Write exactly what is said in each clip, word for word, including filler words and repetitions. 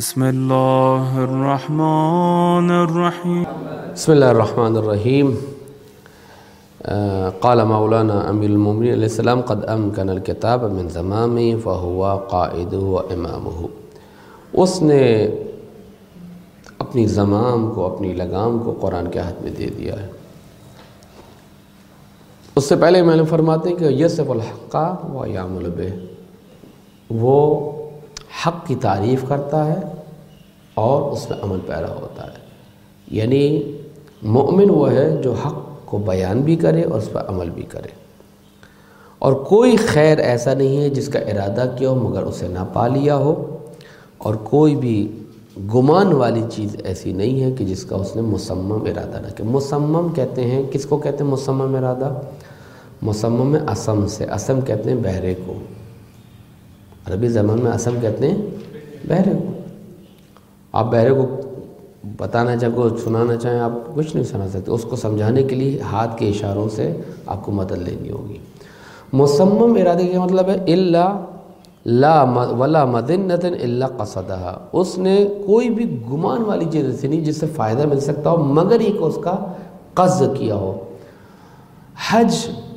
بسم اللہ الرحمن الرحیم بسم اللہ الرحمن الرحیم قال مولانا امیر المومنین علیہ السلام قد امکن الکتاب من زمامی فہوا قائد و امامہ. اس نے اپنی زمام کو، اپنی لگام کو قرآن کے ہاتھ میں دے دیا ہے. اس سے پہلے میں نے فرماتے ہیں کہ یصف الحق و یعمل بہ، وہ حق کی تعریف کرتا ہے اور اس میں عمل پیرا ہوتا ہے. یعنی مومن وہ ہے جو حق کو بیان بھی کرے اور اس پر عمل بھی کرے. اور کوئی خیر ایسا نہیں ہے جس کا ارادہ کیا ہو مگر اسے نہ پا لیا ہو، اور کوئی بھی گمان والی چیز ایسی نہیں ہے کہ جس کا اس نے مصمم ارادہ نہ کیا. مصمم کہتے ہیں، کس کو کہتے ہیں مصمم ارادہ؟ مصمم میں اسم سے، اسم کہتے ہیں بہرے کو. عربی زبان میں اسم کہتے ہیں بہرے کو. آپ بہرے کو بتانا چاہیں، کو سنانا چاہیں، آپ کچھ نہیں سنا سکتے. اس کو سمجھانے کے لیے ہاتھ کے اشاروں سے آپ کو مدد لینی ہوگی. مصمم ارادے کا مطلب ہے الا لا ولا مذنۃ الا قصدها. اس نے کوئی بھی گمان والی چیز ایسی نہیں جس سے فائدہ مل سکتا ہو مگر یہ کہ اس کا قصد کیا ہو. حج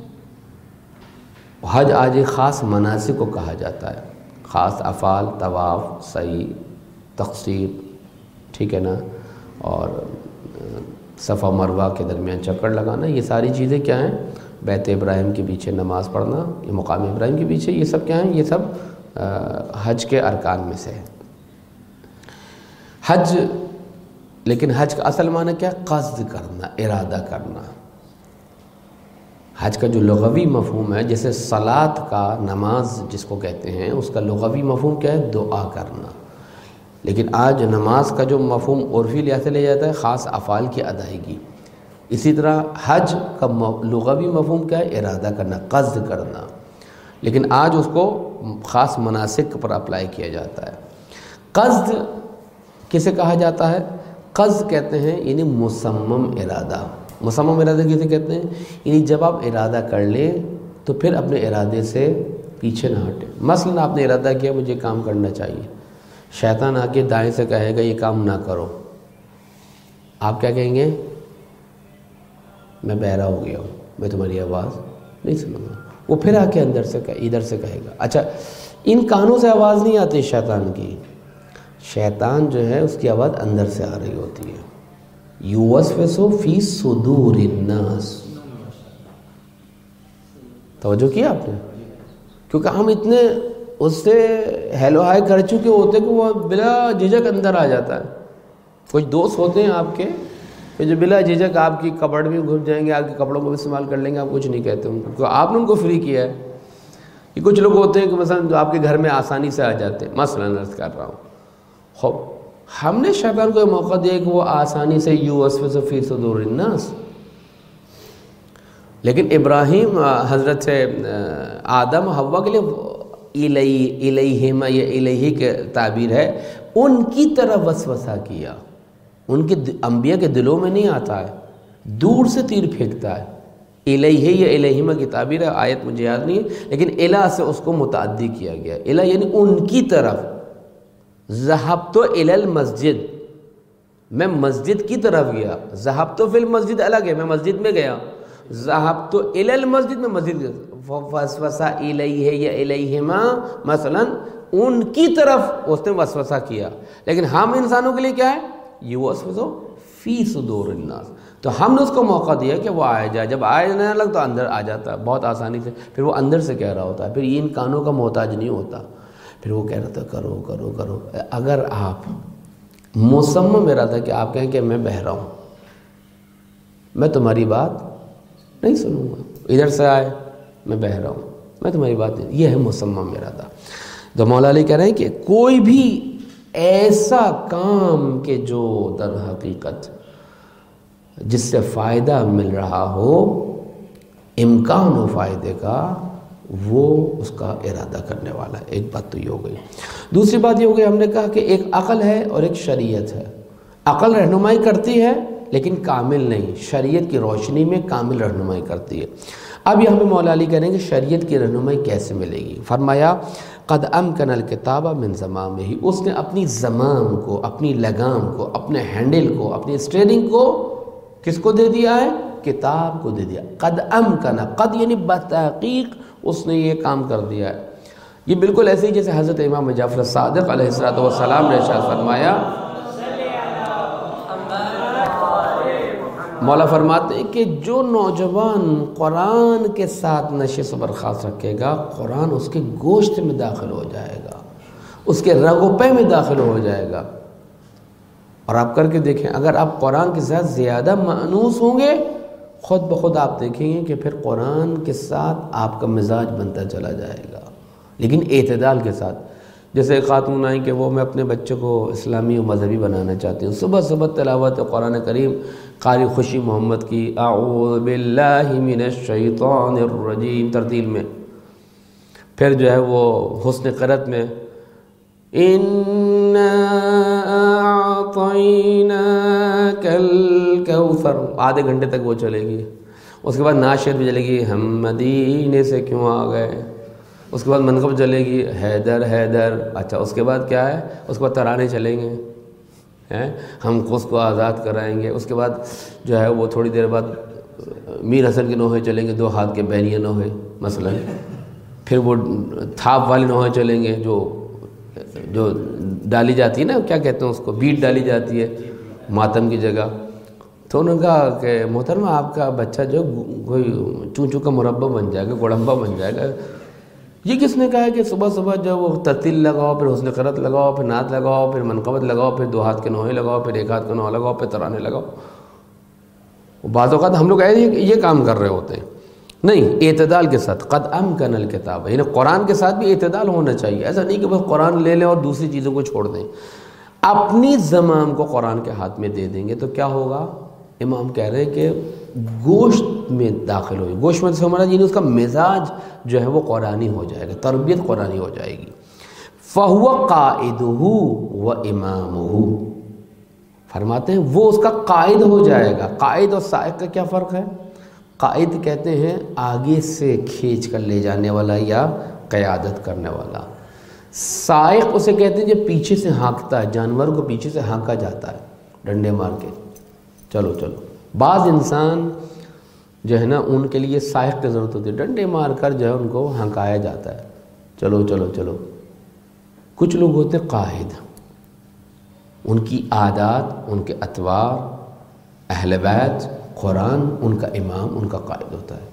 حج آج ایک خاص مناسک کو کہا جاتا ہے، خاص افعال، طواف، سعی، تقصیر، ٹھیک ہے نا، اور صفا مروہ کے درمیان چکر لگانا. یہ ساری چیزیں کیا ہیں؟ بیت ابراہیم کے پیچھے نماز پڑھنا، یہ مقام ابراہیم کے پیچھے، یہ سب کیا ہیں؟ یہ سب حج کے ارکان میں سے ہے. حج، لیکن حج کا اصل معنی کیا؟ قصد کرنا، ارادہ کرنا. حج کا جو لغوی مفہوم ہے، جیسے صلاۃ کا، نماز جس کو کہتے ہیں، اس کا لغوی مفہوم کیا ہے؟ دعا کرنا. لیکن آج نماز کا جو مفہوم عرفی لحاظ سے لے جاتا ہے خاص افعال کی ادائیگی. اسی طرح حج کا لغوی مفہوم کیا ہے؟ ارادہ کرنا، قصد کرنا. لیکن آج اس کو خاص مناسک پر اپلائی کیا جاتا ہے. قصد کسے کہا جاتا ہے؟ قصد کہتے ہیں یعنی مصمم ارادہ. مصمم ارادہ کسے کہتے ہیں؟ یعنی جب آپ ارادہ کر لیں تو پھر اپنے ارادے سے پیچھے نہ ہٹیں. مثلا آپ نے ارادہ کیا مجھے کام کرنا چاہیے، شیطان آ کے دائیں سے کہے گا یہ کام نہ کرو، آپ کیا کہیں گے؟ میں بہرا ہو گیا ہوں، میں تمہاری آواز نہیں سنوں گا. وہ پھر آ کے اندر سے ادھر سے کہے گا. اچھا، ان کانوں سے آواز نہیں آتی شیطان کی، شیطان جو ہے اس کی آواز اندر سے آ رہی ہوتی ہے. یوسوس فی صدور الناس. توجہ کیا آپ نے؟ کیونکہ ہم اتنے اس سے ہیلو ہائی کر چکے ہوتے کہ وہ بلا جھجک اندر آ جاتا ہے. کچھ دوست ہوتے ہیں آپ کے کہ جو بلا جھجک آپ کی کپبورڈ میں گھس جائیں گے، آپ کے کپڑوں کو بھی استعمال کر لیں گے، آپ کچھ نہیں کہتے ان کو، آپ نے ان کو فری کیا ہے. کہ کچھ لوگ ہوتے ہیں کہ مثلا جو آپ کے گھر میں آسانی سے آ جاتے ہیں، مثلا عرض کر رہا ہوں، خوب ہم نے شیطان کو یہ موقع دیا کہ وہ آسانی سے یوسوس فی صدور الناس. لیکن ابراہیم، حضرت سے آدم حوا کے لیے الی الیہما، یہ الیہ کے تعبیر ہے، ان کی طرف وسوسہ کیا. ان کے انبیاء کے دلوں میں نہیں آتا ہے، دور سے تیر پھینکتا ہے. الیہ یا الیہما کی تعبیر ہے، آیت مجھے یاد نہیں ہے، لیکن الہ سے اس کو متعدی کیا گیا. الہ یعنی ان کی طرف. ذہبت الی المسجد، میں مسجد کی طرف گیا. ذہبت فی المسجد الگ ہے، میں مسجد میں گیا. ذہبت الی المسجد، میں مسجد گیا. وسوسہ الیہ یا الیہما، مثلا ان کی طرف اس نے وسوسہ کیا. لیکن ہم انسانوں کے لیے کیا ہے؟ یوسوس فی صدور الناس. تو ہم نے اس کو موقع دیا کہ وہ آئے جائے. جب آئے نہ لگ تو اندر آ جاتا ہے بہت آسانی سے. پھر وہ اندر سے کہہ رہا ہوتا ہے، پھر ان کانوں کا محتاج نہیں ہوتا. پھر وہ کہہ رہا تھا کرو کرو کرو. اگر آپ مصمم ارادہ کہ آپ کہیں کہ میں بہرا ہوں، میں تمہاری بات نہیں سنوں گا، ادھر سے آئے میں بہرا ہوں، میں تمہاری بات نہیں، یہ ہے مصمم ارادہ. تو مولا علی کہہ رہے ہیں کہ کوئی بھی ایسا کام کہ جو در حقیقت جس سے فائدہ مل رہا ہو، امکان ہو فائدے کا، وہ اس کا ارادہ کرنے والا ہے. ایک بات تو یہ ہو گئی. دوسری بات یہ ہو گئی، ہم نے کہا کہ ایک عقل ہے اور ایک شریعت ہے. عقل رہنمائی کرتی ہے لیکن کامل نہیں، شریعت کی روشنی میں کامل رہنمائی کرتی ہے. اب یہاں پہ مولا علی کہہ رہے ہیں کہ شریعت کی رہنمائی کیسے ملے گی. فرمایا قد امکن الکتاب من زمامہ، اس نے اپنی زمام کو، اپنی لگام کو، اپنے ہینڈل کو، اپنی اسٹیئرنگ کو کس کو دے دیا ہے؟ کتاب کو دے دیا. قد امکن، قد یعنی بتحقیق اس نے یہ کام کر دیا ہے. یہ بالکل ایسے ہی جیسے حضرت امام جعفر صادق علیہ الصلوۃ والسلام نے ارشاد فرمایا، مولا فرماتے ہیں کہ جو نوجوان قرآن کے ساتھ نشست و برخاست رکھے گا، قرآن اس کے گوشت میں داخل ہو جائے گا، اس کے رگ و پے میں داخل ہو جائے گا. اور آپ کر کے دیکھیں، اگر آپ قرآن کے ساتھ زیادہ مانوس ہوں گے، خود بخود آپ دیکھیں گے کہ پھر قرآن کے ساتھ آپ کا مزاج بنتا چلا جائے گا، لیکن اعتدال کے ساتھ. جیسے خاتون آئیں کہ وہ میں اپنے بچے کو اسلامی و مذہبی بنانا چاہتی ہوں، صبح صبح تلاوت قرآن کریم قاری خوشی محمد کی اعوذ باللہ من الشیطان الرجیم ترتیل میں، پھر جو ہے وہ حسن قرأت میں اِنَّا أَعْطَيْنَاكَ الْكَوْثَرَ آدھے گھنٹے تک وہ چلے گی. اس کے بعد نعت شریف بھی چلے گی، ہم مدینے سے کیوں آ گئے. اس کے بعد منقب چلے گی، حیدر حیدر. اچھا اس کے بعد کیا ہے؟ اس کے بعد ترانے چلیں گے، ہیں ہم اس کو آزاد کرائیں گے. اس کے بعد جو ہے وہ تھوڑی دیر بعد میر حسن کے نوحے چلیں گے، دو ہاتھ کے بینیے نوحے مثلا. پھر وہ تھاپ والے نوحے چلیں گے جو جو ڈالی جاتی ہے نا، کیا کہتے ہیں اس کو، بیٹ ڈالی جاتی ہے ماتم کی جگہ. تو انہوں نے کہا کہ محترمہ آپ کا بچہ جو کوئی چون چون کا مربع بن جائے گا، گڑمبا بن جائے گا. یہ کس نے کہا ہے کہ صبح صبح جو وہ ترتیل لگاؤ، پھر حسن قرأت لگاؤ، پھر نعت لگاؤ، پھر منقبت لگاؤ، پھر دو ہاتھ کے نوحے لگاؤ، پھر ایک ہاتھ کا نوحہ لگاؤ، پھر ترانے لگاؤ. بعض اوقات ہم لوگ یہ کام کر رہے ہوتے ہیں. نہیں، اعتدال کے ساتھ. قد امکن الکتاب، یعنی قرآن کے ساتھ بھی اعتدال ہونا چاہیے. ایسا نہیں کہ بس قرآن لے لیں اور دوسری چیزوں کو چھوڑ دیں. اپنی زمام کو قرآن کے ہاتھ میں دے دیں گے تو کیا ہوگا؟ امام کہہ رہے ہیں کہ گوشت میں داخل ہوگی. گوشت میں سے ہمارا یعنی اس کا مزاج جو ہے وہ قرآنی ہو جائے گا، تربیت قرآنی ہو جائے گی. فَهُوَ قَائِدُهُ وَإِمَامُهُ، فرماتے ہیں وہ اس کا قائد ہو جائے گا. قائد اور سائق کا کیا فرق ہے؟ قائد کہتے ہیں آگے سے کھینچ کر لے جانے والا یا قیادت کرنے والا. سائق اسے کہتے ہیں جو پیچھے سے ہانکتا ہے، جانور کو پیچھے سے ہانکا جاتا ہے ڈنڈے مار کے، چلو چلو. بعض انسان جو ہے نا ان کے لیے سائق کی ضرورت ہوتی ہے، ڈنڈے مار کر جو ہے ان کو ہانکایا جاتا ہے، چلو چلو چلو. کچھ لوگ ہوتے ہیں قائد، ان کی عادات، ان کے اطوار، اہل بیت، قرآن ان کا امام، ان کا قائد ہوتا ہے.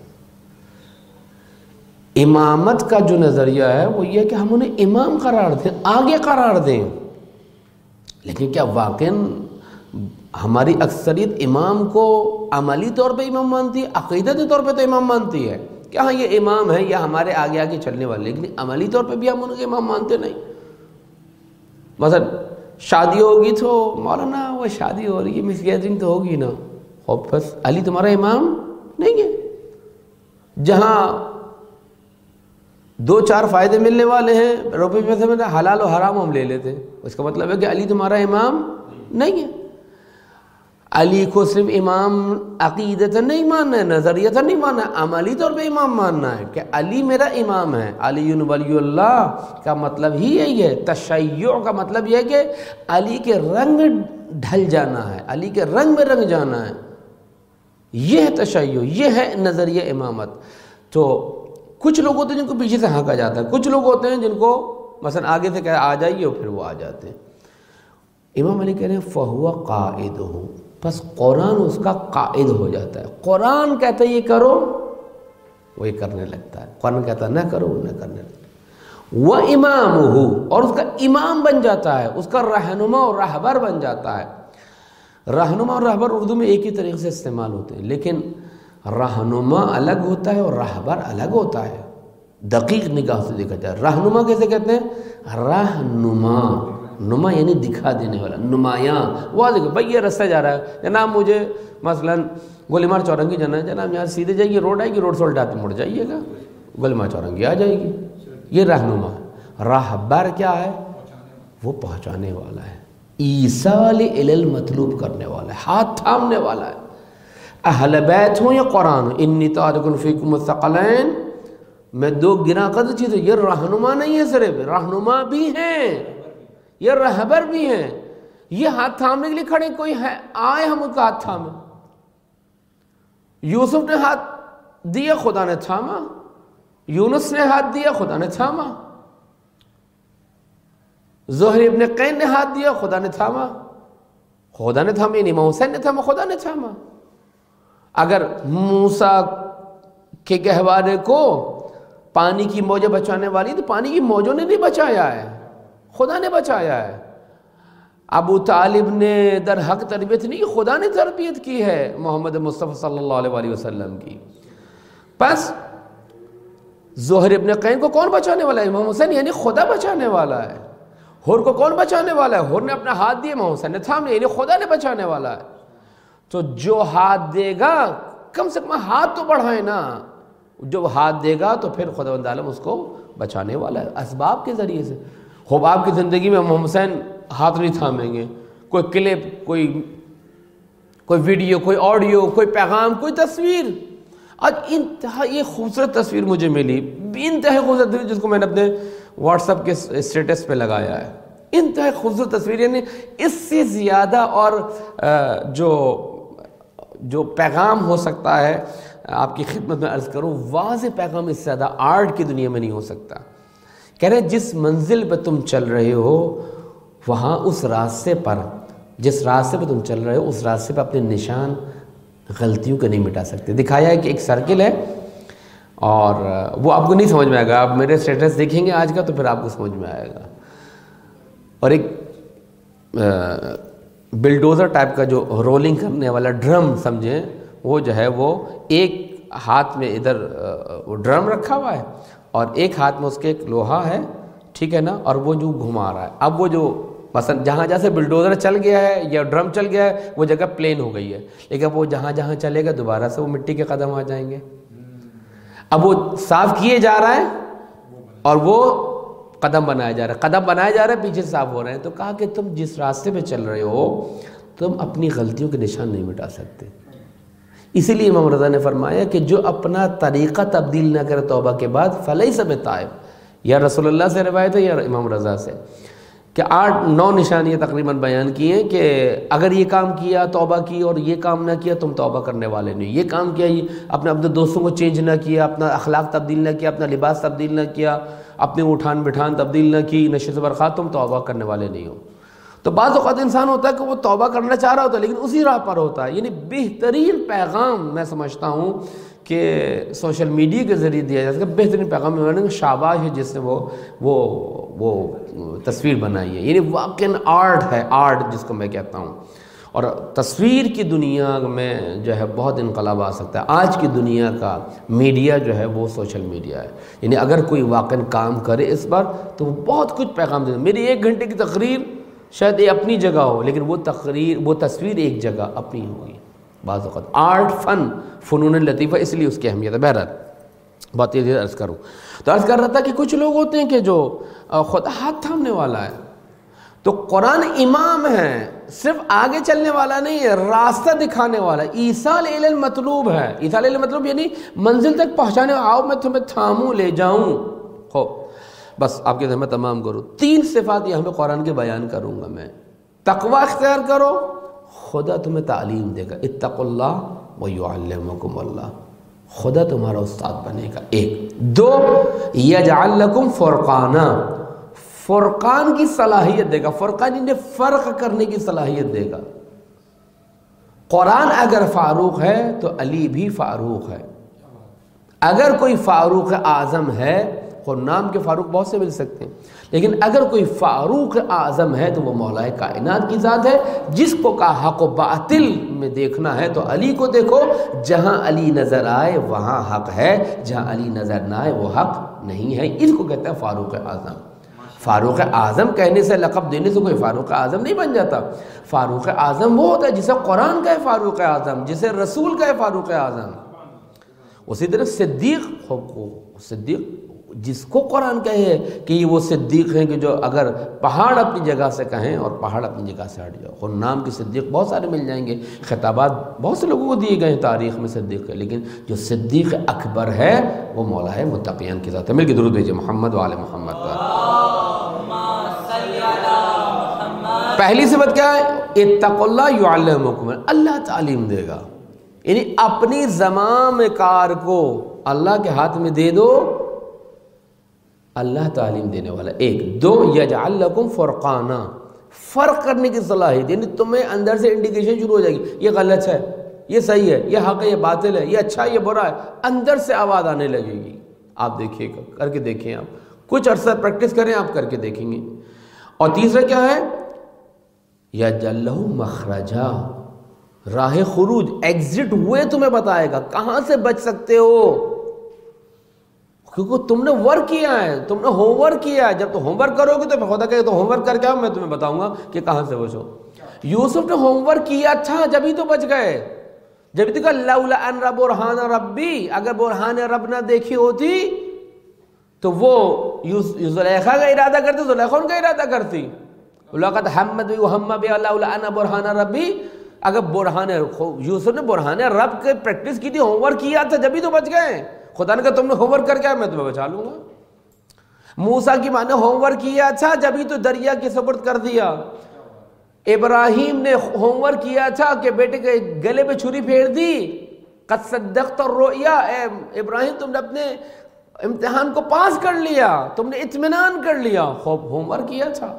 امامت کا جو نظریہ ہے وہ یہ ہے کہ ہم انہیں امام قرار دیں، آگے قرار دیں. لیکن کیا واقعاً ہماری اکثریت امام کو عملی طور پہ امام مانتی ہے؟ عقیدتی طور پہ تو امام مانتی ہے کہ ہاں یہ امام ہے یا ہمارے آگے آگے چلنے والے، لیکن عملی طور پہ بھی ہم ان کے امام مانتے نہیں. مثلا شادی ہوگی تو مولانا وہ شادی ہو رہی ہے، مس گیدرنگ تو ہوگی نا، اور بس علی تمہارا امام نہیں ہے. جہاں دو چار فائدے ملنے والے ہیں، روپے پیسے میں حلال و حرام ہم لے لیتے ہیں، اس کا مطلب ہے کہ علی تمہارا امام نہیں ہے. علی کو صرف امام عقیدت نہیں ماننا ہے، نظریت نہیں ماننا ہے، عملی طور پہ امام ماننا ہے کہ علی میرا امام ہے. علی ولی اللہ کا مطلب ہی یہی ہے. تشیع کا مطلب یہ ہے کہ علی کے رنگ ڈھل جانا ہے، علی کے رنگ میں رنگ جانا ہے. یہ ہے تشیع، یہ ہے نظریہ امامت. تو کچھ لوگ ہوتے ہیں جن کو پیچھے سے ہانکا جاتا ہے، کچھ لوگ ہوتے ہیں جن کو مثلا آگے سے کہا آ جائیے اور پھر وہ آ جاتے ہیں. امام علی کہہ رہے ہیں فَهُوَ قَائِدُهُ، بس قرآن اس کا قائد ہو جاتا ہے. قرآن کہتا ہے یہ کرو، وہ یہ کرنے لگتا ہے. قرآن کہتا ہے نہ کرو، وہ نہ کرنے لگتا ہے. وَإِمَامُهُ، اور اس کا امام بن جاتا ہے، اس کا رہنما اور رہبر بن جاتا ہے. رہنما اور رہبر اردو میں ایک ہی طریقے سے استعمال ہوتے ہیں، لیکن رہنما الگ ہوتا ہے اور رہبر الگ ہوتا ہے. دقیق نگاہ سے دیکھا جائے رہنما کیسے کہتے ہیں؟ رہنما، نما یعنی دکھا دینے والا، نمایاں، واضح. بھائی یہ رستہ جا رہا ہے جناب، مجھے مثلا گولیمار چورنگی جانا ہے جناب، یہاں سیدھے جائیے، روڈ آئے گی، روڈ سے الٹا کے مڑ جائیے گا، گولیمار چورنگی آ جائے گی. یہ رہنما. رہبر کیا ہے؟ وہ پہنچانے والا ہے، ایصال الی المطلوب کرنے والا ہے، ہاتھ تھامنے والا ہے. اہل بیت ہوں یا قرآن ہوں، انی تارک فیکم الثقلین، میں دو گراں قدر چیزیں، یہ رہنما نہیں ہے صرف، رہنما بھی ہیں، یہ رہبر بھی ہیں، یہ ہاتھ تھامنے کے لیے کھڑے، کوئی ہے آئے ہم ان کا ہاتھ تھامے۔ یوسف نے ہاتھ دیا، خدا نے تھاما، یونس نے ہاتھ دیا، خدا نے تھاما، زہر ابن قین نے ہاتھ دیا، خدا نے تھاما، خدا نے تھاما، یعنی امام حسین نے تھاما، خدا نے تھاما۔ اگر موسیٰ کے گہوارے کو پانی کی موجیں بچانے والی، تو پانی کی موجوں نے نہیں بچایا ہے، خدا نے بچایا ہے۔ ابو طالب نے در حق تربیت نہیں، خدا نے تربیت کی ہے محمد مصطفیٰ صلی اللہ علیہ وآلہ وسلم کی۔ پس زہر ابن قین کو کون بچانے والا ہے؟ امام حسین، یعنی خدا بچانے والا ہے۔ ہور کو کون بچانے والا ہے؟ ہور نے اپنا ہاتھ دیا، امام حسین نے تھام لیا، یعنی خدا نے بچانے والا ہے۔ تو جو ہاتھ دے گا، کم سے کم ہاتھ تو بڑھائے نا، جو ہاتھ دے گا تو پھر خداوند عالم اس کو بچانے والا ہے اسباب کے ذریعے سے۔ خوب آپ کی زندگی میں امام حسین ہاتھ نہیں تھامیں گے، کوئی کلپ، کوئی کوئی ویڈیو، کوئی آڈیو، کوئی پیغام، کوئی تصویر۔ آج انتہا یہ خوبصورت تصویر مجھے ملی، انتہائی خوبصورت تصویر، جس کو میں نے اپنے واٹس ایپ کے اسٹیٹس پہ لگایا ہے۔ انتہائی خوبصورت تصویر، یعنی اس سے زیادہ اور جو جو پیغام ہو سکتا ہے آپ کی خدمت میں عرض کروں، واضح پیغام اس سے زیادہ آرٹ کی دنیا میں نہیں ہو سکتا۔ کہہ رہے ہیں جس منزل پہ تم چل رہے ہو، وہاں اس راستے پر، جس راستے پہ تم چل رہے ہو، اس راستے پہ اپنے نشان غلطیوں کو نہیں مٹا سکتے۔ دکھایا ہے کہ ایک سرکل ہے، اور وہ آپ کو نہیں سمجھ میں آئے گا، آپ میرے اسٹیٹس دیکھیں گے آج کا تو پھر آپ کو سمجھ میں آئے گا۔ اور ایک بلڈوزر ٹائپ کا جو رولنگ کرنے والا ڈرم سمجھیں، وہ جو ہے وہ ایک ہاتھ میں ادھر وہ ڈرم رکھا ہوا ہے، اور ایک ہاتھ میں اس کے ایک لوہا ہے، ٹھیک ہے نا، اور وہ جو گھما رہا ہے۔ اب وہ جو مثلا جہاں جہاں سے بلڈوزر چل گیا ہے یا ڈرم چل گیا ہے، وہ جگہ پلین ہو گئی ہے، لیکن وہ جہاں جہاں چلے گا دوبارہ سے وہ مٹی کے قدم آ جائیں گے۔ اب وہ صاف کیے جا رہا ہے اور وہ قدم بنایا جا رہا ہے، قدم بنایا جا رہا ہے، پیچھے صاف ہو رہے ہیں۔ تو کہا کہ تم جس راستے پہ چل رہے ہو، تم اپنی غلطیوں کے نشان نہیں مٹا سکتے۔ اسی لیے امام رضا نے فرمایا کہ جو اپنا طریقہ تبدیل نہ کرے توبہ کے بعد فلیس بتائب، یا رسول اللہ سے روایت ہے یا امام رضا سے، کہ آٹھ نو نشانیاں تقریباً بیان کی ہیں کہ اگر یہ کام کیا توبہ کی، اور یہ کام نہ کیا تم توبہ کرنے والے نہیں، یہ کام کیا، اپنے اپنے دوستوں کو چینج نہ کیا، اپنا اخلاق تبدیل نہ کیا، اپنا لباس تبدیل نہ کیا، اپنے اٹھان بٹھان تبدیل نہ کی، نشے سے برخاست، تم توبہ کرنے والے نہیں ہو۔ تو بعض اوقات انسان ہوتا ہے کہ وہ توبہ کرنا چاہ رہا ہوتا ہے لیکن اسی راہ پر ہوتا ہے۔ یعنی بہترین پیغام میں سمجھتا ہوں کہ سوشل میڈیا کے ذریعے دیا جاتا ہے، بہترین پیغام میں شاباش ہے جس نے وہ وہ وہ تصویر بنائی ہے، یعنی واقعاً آرٹ ہے، آرٹ جس کو میں کہتا ہوں۔ اور تصویر کی دنیا میں جو ہے بہت انقلاب آ سکتا ہے۔ آج کی دنیا کا میڈیا جو ہے وہ سوشل میڈیا ہے، یعنی اگر کوئی واقعاً کام کرے اس پر تو وہ بہت کچھ پیغام دے۔ میری ایک گھنٹے کی تقریر شاید یہ اپنی جگہ ہو، لیکن وہ تقریر وہ تصویر ایک جگہ اپنی ہوگی۔ بعض اوقات آرٹ، فن، فنون لطیفہ، اس لیے اس کی اہمیت ہے۔ بہرحال بہت تیزی عرض کروں تو عرض کر رہا تھا کہ کچھ لوگ ہوتے ہیں کہ جو خود ہاتھ تھامنے والا ہے، تو قرآن امام ہے، صرف آگے چلنے والا نہیں ہے، راستہ دکھانے والا ہے، ایصال الی المطلوب ہے۔ ایصال الی المطلوب یعنی منزل تک پہنچانے، آؤ میں تمہیں تھاموں لے جاؤں۔ خوب بس آپ کے ذہن میں تمام کروں، تین صفات یہاں پہ قرآن کے بیان کروں گا میں۔ تقوی اختیار کرو، خدا تمہیں تعلیم دے گا، اتقوا اللہ ویعلمکم اللہ، خدا تمہارا استاد بنے گا۔ ایک دو، یجعل لکم فرقانا، فرقان کی صلاحیت دے گا، فرقان انہیں فرق کرنے کی صلاحیت دے گا۔ قرآن اگر فاروق ہے تو علی بھی فاروق ہے۔ اگر کوئی فاروق اعظم ہے، اور نام کے فاروق بہت سے مل سکتے ہیں، لیکن اگر کوئی فاروق اعظم ہے تو وہ مولا کائنات کی ذات ہے، جس کو کہا حق و باطل میں دیکھنا ہے تو علی کو دیکھو، جہاں علی نظر آئے وہاں حق ہے، جہاں علی نظر نہ آئے وہ حق نہیں ہے۔ اس کو کہتے ہیں فاروق اعظم۔ فاروق اعظم کہنے سے، لقب دینے سے کوئی فاروق اعظم نہیں بن جاتا۔ فاروق اعظم وہ ہوتا ہے جسے قرآن کا ہے فاروق اعظم، جسے رسول کا ہے فاروق اعظم۔ اسی طرح صدیق، صدیق جس کو قرآن کہے کہ یہ وہ صدیق ہیں کہ جو اگر پہاڑ اپنی جگہ سے کہیں اور پہاڑ اپنی جگہ سے ہٹ جاؤ. اور نام کے صدیق بہت سارے مل جائیں گے، خطابات بہت سے لوگوں کو دیے گئے ہیں تاریخ میں صدیق کے، لیکن جو صدیق اکبر ہے وہ مولا ہے متقیان کی ذات ہے. مل کے درود بھیجئے محمد و آل محمد کا. پہلی صفت کیا ہے؟ اتقوا اللہ یعلمکم، اللہ تعلیم دے گا. یعنی اپنی زمام کار کو اللہ کے ہاتھ میں دے دو، اللہ تعلیم دینے والا. ایک. دو، یجعل لکم فرقانا، فرق کرنے کی صلاحیت، یعنی تمہیں اندر سے انڈیکیشن شروع ہو جائے گی، یہ غلط ہے، یہ صحیح ہے، یہ حق ہے، یہ باطل ہے، یہ اچھا ہے، یہ برا ہے. اندر سے آواز آنے لگے گی. آپ دیکھیے گا، کر کے دیکھیں، آپ کچھ عرصہ پریکٹس کریں، آپ کر کے دیکھیں گے. اور تیسرا کیا ہے؟ یجعل لہ مخرجا، راہ خروج، ایگزٹ ہوئے تمہیں بتائے گا کہاں سے بچ سکتے ہو، کیونکہ تم نے ورک کیا ہے، تم نے ہوم ورک کیا ہے. جب تم ہوم ورک کرو گے تو خدا کہے تو ہوم ورک کر کے آؤ، میں تمہیں بتاؤں گا کہ کہاں سے بچو. یوسف نے ہوم ورک کیا تھا جبھی تو بچ گئے، جبھی تو کہا لولا ان برہان ربی، اگر برہان رب نہ دیکھی ہوتی تو وہ زلیخا کا ارادہ کرتی، زلیخا ان کا ارادہ کرتی. لقد حمد وهم بها لولا ان برہان ربی، اگر برہان یوسف نے برہان رب کے پریکٹس کی تھی، ہوم ورک کیا تھا جبھی تو بچ گئے. خدا نے کہا تم نے ہوم ورک کر کے میں تمہیں بچا لوں گا. موسیٰ کی ماں نے ہوم ورک کیا تھا جبھی تو دریا کے سپرد کر دیا. ابراہیم نے ہوم ورک کیا تھا کہ بیٹے کے گلے پہ چھری پھیر دی. قد صدقت الرؤیا، اے ابراہیم تم نے اپنے امتحان کو پاس کر لیا، تم نے اطمینان کر لیا، خوب ہوم ورک کیا تھا.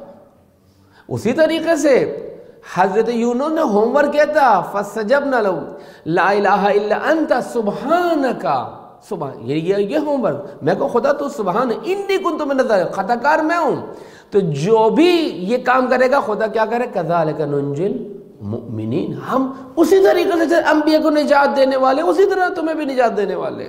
اسی طریقے سے حضرت یونس نے ہوم ورک کیا تھا، فَاسْتَجَبْنَا لَهُ لَا إِلَٰهَ إِلَّا أَنْتَ سُبْحَانَكَ. سبحان یہ یہ ہوم ورک، میں کہوں خدا تو سبحان ہے، انی کنت من الظالمین، خطا کار میں ہوں. تو جو بھی یہ کام کرے گا خدا کیا کرے؟ کذالک ننجی المؤمنین، ہم اسی طریقے سے جیسے انبیاء کو نجات دینے والے اسی طرح تمہیں بھی نجات دینے والے،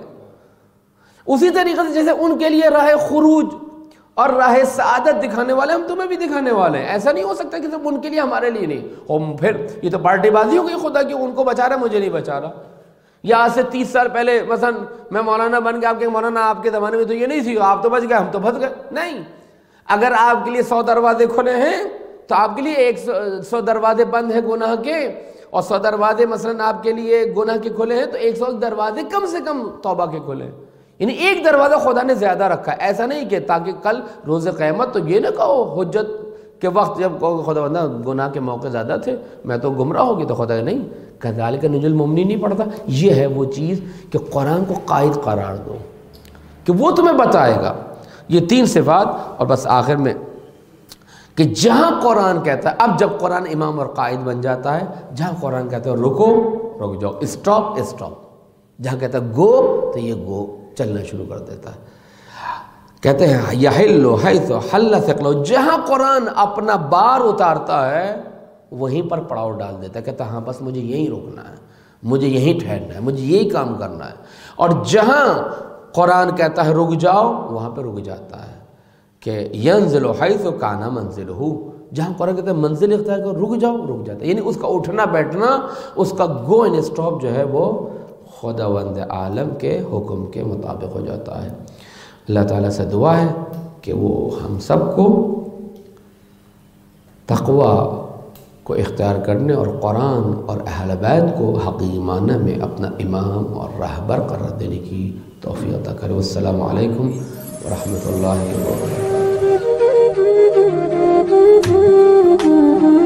اسی طریقے سے جیسے ان کے لیے راہ خروج اور راہ سعادت دکھانے والے ہم تمہیں بھی دکھانے والے ہیں. ایسا نہیں ہو سکتا کہ صرف ان کے لیے ہمارے لیے نہیں. ہم پھر یہ تو پارٹی بازی ہو گئی، خدا کی ان کو بچا رہا مجھے نہیں بچا رہا. یا آج سے تیس سال پہلے مثلا میں مولانا بن گیا، آپ کے مولانا آپ کے زمانے میں تو یہ نہیں تھی، آپ تو بچ گئے ہم تو پھنس گئے. نہیں، اگر آپ کے لیے سو دروازے کھلے ہیں تو آپ کے لیے ایک سو دروازے بند ہیں گناہ کے، اور سو دروازے مثلا آپ کے لیے گناہ کے کھلے ہیں تو ایک سو دروازے کم سے کم توبہ کے کھلے ہیں. یعنی ایک دروازہ خدا نے زیادہ رکھا ہے. ایسا نہیں کہ تاکہ کل روز قیامت تو یہ نہ کہو حجت کے وقت جب کہو خدا بندہ گناہ کے موقع زیادہ تھے میں تو گمراہ ہوگی، تو خدا نہیں کذالک ننجی المؤمنین نہیں پڑھتا. یہ ہے وہ چیز کہ قرآن کو قائد قرار دو کہ وہ تمہیں بتائے گا. یہ تین صفات. اور بس آخر میں کہ جہاں قرآن کہتا ہے، اب جب قرآن امام اور قائد بن جاتا ہے، جہاں قرآن کہتا ہے رکو رک جاؤ، اسٹاپ اسٹاپ، جہاں کہتا ہے گو تو یہ گو چلنا شروع کر دیتا ہے. کہتے ہیں یحل حیث حل ثقلہ، جہاں قرآن اپنا بار اتارتا ہے وہیں پر پڑاؤ ڈال دیتا ہے. کہتا ہے ہاں بس مجھے یہیں رکنا ہے، مجھے یہیں ٹھہرنا ہے، مجھے یہی کام کرنا ہے. اور جہاں قرآن کہتا ہے رک جاؤ وہاں پہ رک جاتا ہے. کہ ینزل حیث کان منزلہ، جہاں قرآن کہتا ہے منزل اختیار کرو رک جاؤ رک جاتا ہے. یعنی اس کا اٹھنا بیٹھنا، اس کا گو اینڈ اسٹاپ جو ہے وہ خداوند عالم کے حکم کے مطابق ہو جاتا ہے. اللہ تعالیٰ سے دعا ہے کہ وہ ہم سب کو تقوی کو اختیار کرنے اور قرآن اور اہل بیت کو حق ایمانہ میں اپنا امام اور رہبر قرار دینے کی توفیق عطا کرے. والسلام علیکم ورحمۃ اللہ وبرکاتہ.